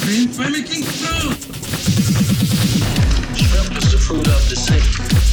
Mimicking fruit! Shrimp is the fruit of the sea.